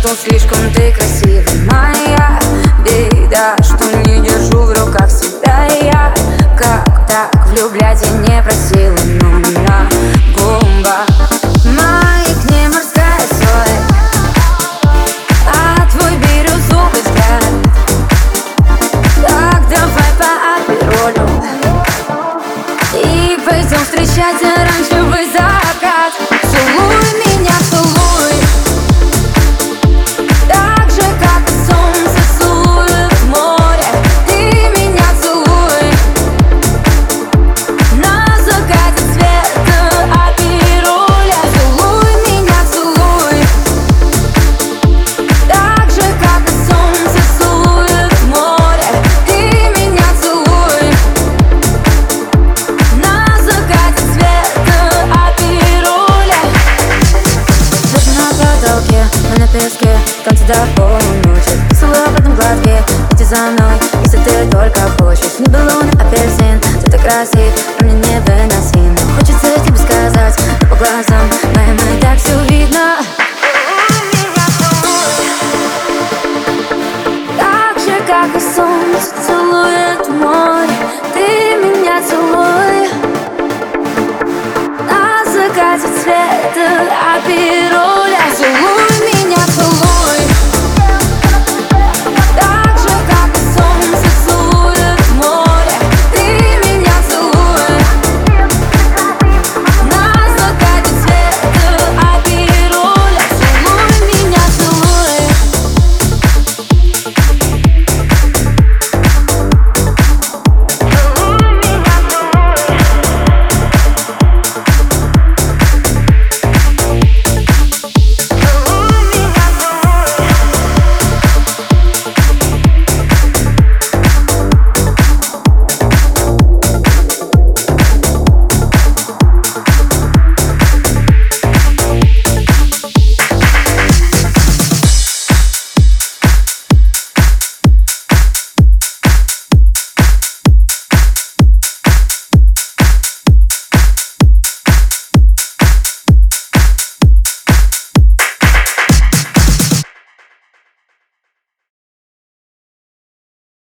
что слишком ты красива. Моя беда, что не держу в руках себя. Я как так влюблять я не просила, но меня бомба. Мои книг морская соль, а твой бирюзовый взгляд. Так давай по апиролю и пойдем встречать оранжевый закат. Целуй меня, целуй, так же, как и солнце целует море. Ты меня целуй на закате света апироля. Целуй меня, целуй, так же, как и солнце целует море. Ты меня целуй на закате света апироля. Звезды на потолке, мы на песке, танцы до полуночи. Целую в этом гладке, иди за мной, если ты только хочешь. Не баллон, апельсин, ты так красив, но мне невыносим. Хочется тебе сказать, но по глазам моим и так